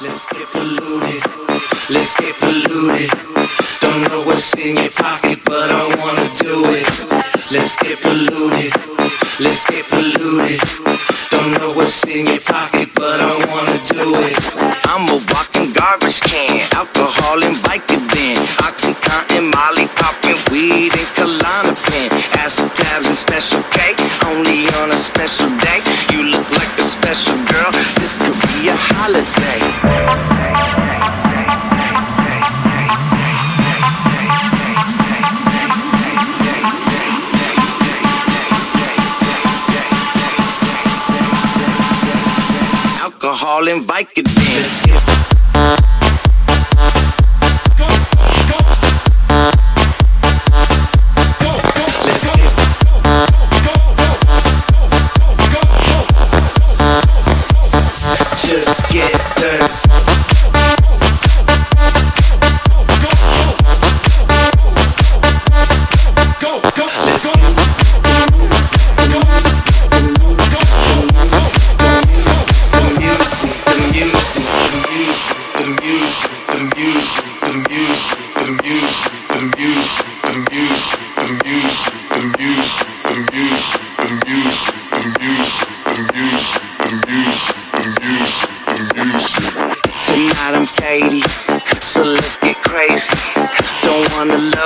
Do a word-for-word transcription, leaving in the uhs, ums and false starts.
Let's get polluted, let's get polluted. Don't know what's in your pocket, but I wanna do it. Let's get polluted, let's get polluted. Don't know what's in your pocket, but I wanna do it. I'm a walking garbage can, alcohol and Vicodin, Oxycontin, Molly popping, weed and Klonopin, acid tabs and Special K, only on a special day. You look like a special girl, this could be a holiday. Alcohol and Vicodin. Let's get just get dirty. Tonight I'm faded, so let's get crazy. Don't wanna love